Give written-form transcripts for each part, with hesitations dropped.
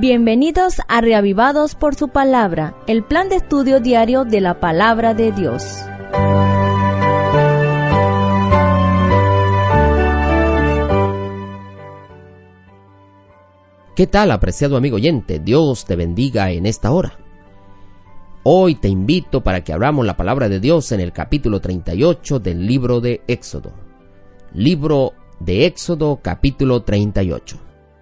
Bienvenidos a Reavivados por su Palabra, el plan de estudio diario de la Palabra de Dios. ¿Qué tal, apreciado amigo oyente? Dios te bendiga en esta hora. Hoy te invito para que abramos la palabra de Dios en el capítulo 38 del libro de Éxodo. Libro de Éxodo, capítulo 38.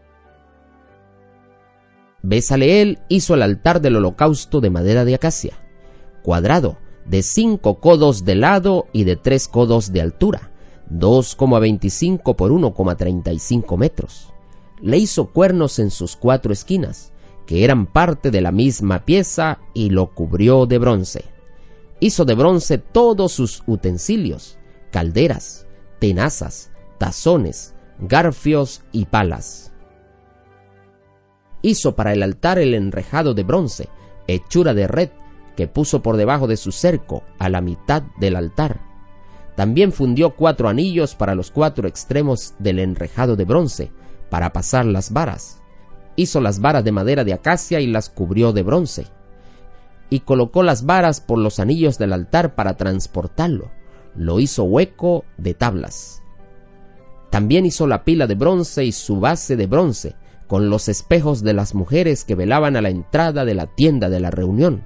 Bezaleel hizo el altar del holocausto de madera de acacia, cuadrado, de 5 codos de lado y de 3 codos de altura, 2,25 por 1,35 metros. Le hizo cuernos en sus 4 esquinas, que eran parte de la misma pieza, y lo cubrió de bronce. Hizo de bronce todos sus utensilios, calderas, tenazas, tazones, garfios y palas. Hizo para el altar el enrejado de bronce, hechura de red, que puso por debajo de su cerco, a la mitad del altar. También fundió 4 anillos para los 4 extremos del enrejado de bronce, para pasar las varas. Hizo las varas de madera de acacia y las cubrió de bronce. Y colocó las varas por los anillos del altar para transportarlo. Lo hizo hueco de tablas. También hizo la pila de bronce y su base de bronce, con los espejos de las mujeres que velaban a la entrada de la tienda de la reunión.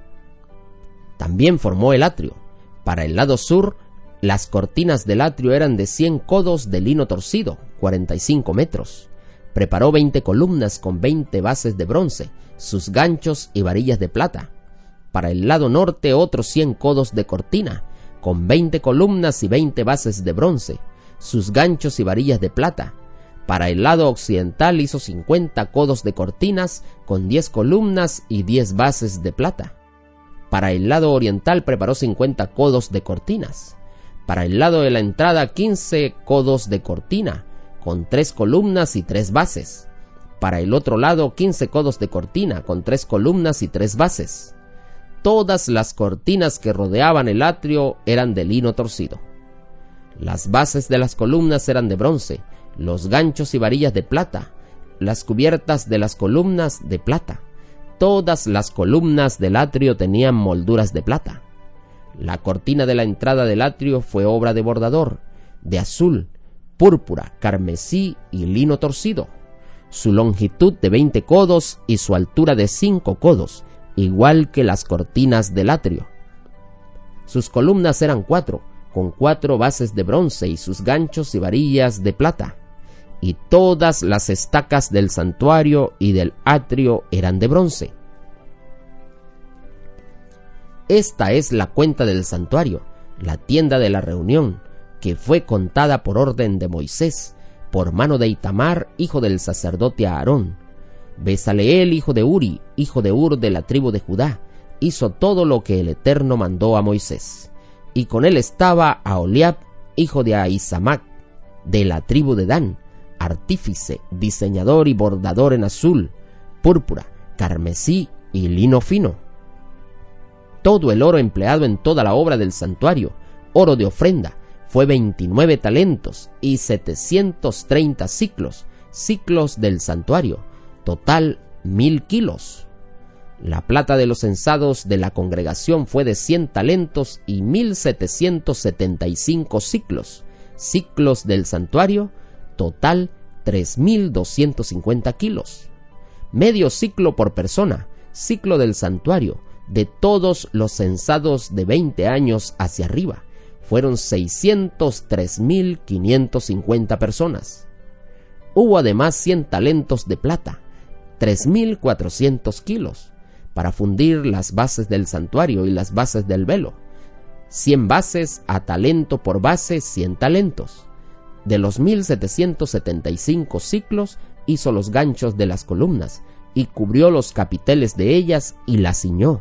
También formó el atrio. Para el lado sur, las cortinas del atrio eran de 100 codos de lino torcido, 45 metros. Preparó 20 columnas con 20 bases de bronce, sus ganchos y varillas de plata. Para el lado norte, otros 100 codos de cortina, con 20 columnas y 20 bases de bronce, sus ganchos y varillas de plata. Para el lado occidental hizo 50 codos de cortinas con 10 columnas y 10 bases de plata. Para el lado oriental preparó 50 codos de cortinas. Para el lado de la entrada 15 codos de cortina con 3 columnas y 3 bases. Para el otro lado 15 codos de cortina con 3 columnas y 3 bases. Todas las cortinas que rodeaban el atrio eran de lino torcido. Las bases de las columnas eran de bronce, los ganchos y varillas de plata, las cubiertas de las columnas de plata. Todas las columnas del atrio tenían molduras de plata. La cortina de la entrada del atrio fue obra de bordador, de azul, púrpura, carmesí y lino torcido. Su longitud de 20 codos y su altura de 5 codos, igual que las cortinas del atrio. Sus columnas eran 4, con 4 bases de bronce y sus ganchos y varillas de plata. Y todas las estacas del santuario y del atrio eran de bronce. Esta es la cuenta del santuario, la tienda de la reunión, que fue contada por orden de Moisés, por mano de Itamar, hijo del sacerdote Aarón. Bezaleel, hijo de Uri, hijo de Ur de la tribu de Judá, hizo todo lo que el Eterno mandó a Moisés. Y con él estaba Aholiab, hijo de Ahisamac, de la tribu de Dan, artífice, diseñador y bordador en azul, púrpura, carmesí y lino fino. Todo el oro empleado en toda la obra del santuario, oro de ofrenda, fue 29 talentos y 730 ciclos del santuario, total 1000 kilos. La plata de los censados de la congregación fue de 100 talentos y 1775 ciclos del santuario, total 3250 kilos. Medio ciclo por persona, ciclo del santuario, de todos los censados de 20 años hacia arriba, fueron 603.550 personas. Hubo además 100 talentos de plata, 3.400 kilos, para fundir las bases del santuario y las bases del velo. 100 bases a talento por base, 100 talentos. De los 1775 ciclos hizo los ganchos de las columnas y cubrió los capiteles de ellas y las ciñó.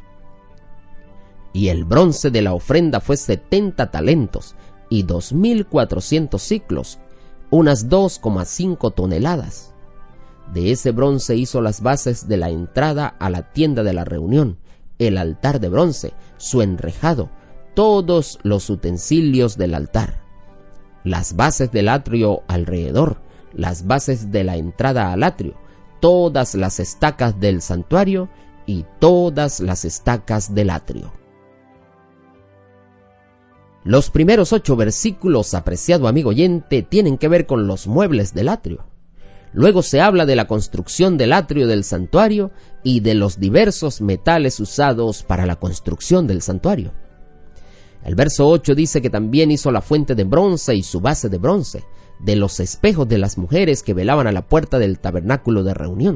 Y el bronce de la ofrenda fue 70 talentos y 2400 ciclos, unas 2,5 toneladas. De ese bronce hizo las bases de la entrada a la tienda de la reunión, el altar de bronce, su enrejado, todos los utensilios del altar, las bases del atrio alrededor, las bases de la entrada al atrio, todas las estacas del santuario y todas las estacas del atrio. Los primeros 8 versículos, apreciado amigo oyente, tienen que ver con los muebles del atrio. Luego se habla de la construcción del atrio del santuario y de los diversos metales usados para la construcción del santuario. El verso 8 dice que también hizo la fuente de bronce y su base de bronce, de los espejos de las mujeres que velaban a la puerta del tabernáculo de reunión.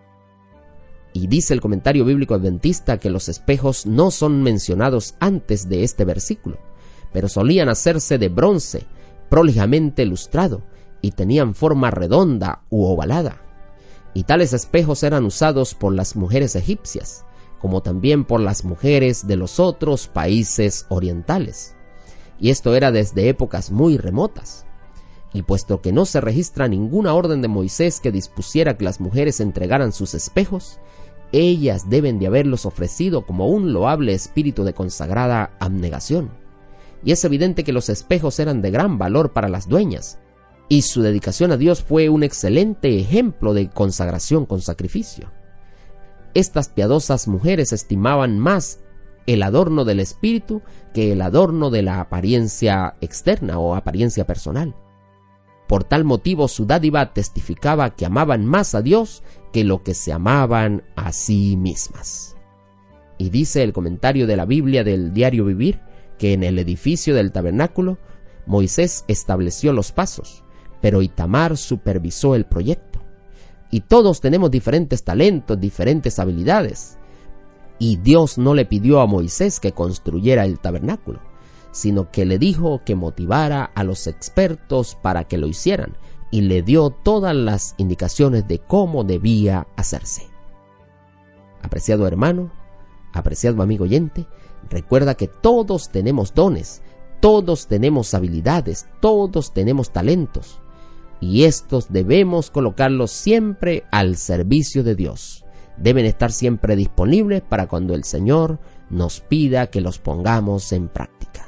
Y dice el comentario bíblico adventista que los espejos no son mencionados antes de este versículo, pero solían hacerse de bronce, prolijamente lustrado, y tenían forma redonda u ovalada. Y tales espejos eran usados por las mujeres egipcias, como también por las mujeres de los otros países orientales. Y esto era desde épocas muy remotas. Y puesto que no se registra ninguna orden de Moisés que dispusiera que las mujeres entregaran sus espejos, ellas deben de haberlos ofrecido como un loable espíritu de consagrada abnegación. Y es evidente que los espejos eran de gran valor para las dueñas, y su dedicación a Dios fue un excelente ejemplo de consagración con sacrificio. Estas piadosas mujeres estimaban más el adorno del espíritu que el adorno de la apariencia externa o apariencia personal. Por tal motivo su dádiva testificaba que amaban más a Dios que lo que se amaban a sí mismas. Y dice el comentario de la Biblia del Diario Vivir que en el edificio del tabernáculo Moisés estableció los pasos, pero Itamar supervisó el proyecto. Y todos tenemos diferentes talentos, diferentes habilidades. Y Dios no le pidió a Moisés que construyera el tabernáculo, sino que le dijo que motivara a los expertos para que lo hicieran, y le dio todas las indicaciones de cómo debía hacerse. Apreciado hermano, apreciado amigo oyente, recuerda que todos tenemos dones, todos tenemos habilidades, todos tenemos talentos, y estos debemos colocarlos siempre al servicio de Dios. Deben estar siempre disponibles para cuando el Señor nos pida que los pongamos en práctica.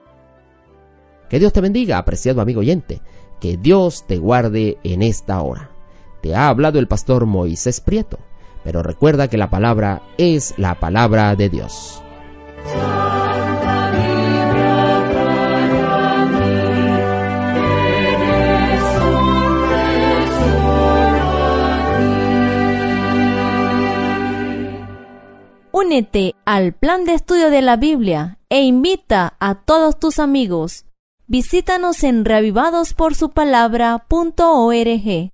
Que Dios te bendiga, apreciado amigo oyente. Que Dios te guarde en esta hora. Te ha hablado el pastor Moisés Prieto, pero recuerda que la palabra es la palabra de Dios. Únete al plan de estudio de la Biblia e invita a todos tus amigos. Visítanos en reavivadosporsupalabra.org.